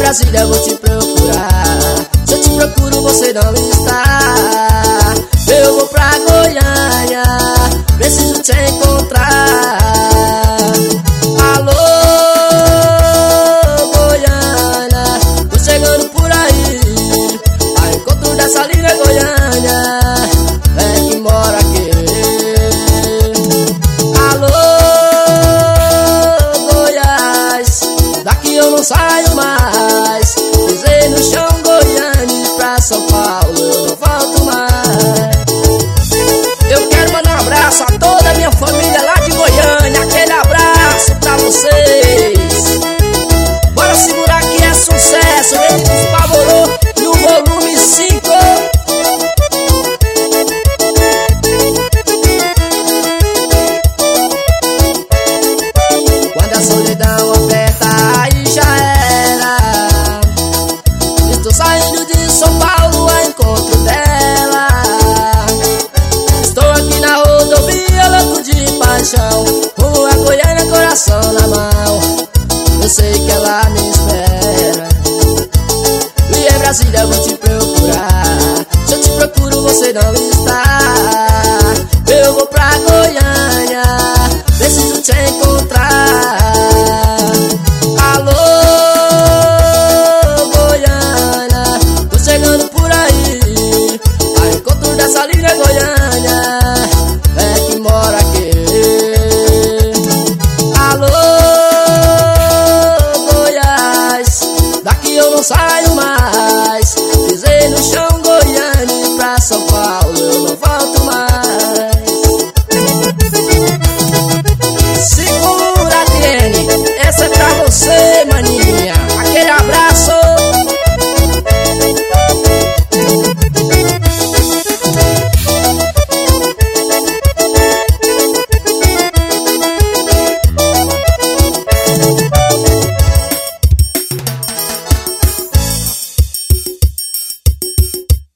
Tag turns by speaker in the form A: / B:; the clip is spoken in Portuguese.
A: Brasília eu vou te procurar. Se eu te procuro você não está. Eu vou pra Goiânia, preciso te encontrar. Alô, Goiânia, tô chegando por aí. A encontro dessa linda Goiânia, é que mora aqui. Alô, Goiás, daqui eu não saio mais. Pisei no chão, Goiânia, e pra São Paulo eu não volto mais. Eu quero mandar um abraço a toda a minha família lá de Goiânia. Aquele abraço pra vocês. Bora segurar que é sucesso. Vem com os Pavorô no volume 5. Quando a solidão aperta, aí já era. Estou saindo de São Paulo a encontro dela. Estou aqui na rodovia, louco de paixão, Rua Goiânia, coração na mão. Eu sei que ela me espera. E em Brasília eu vou te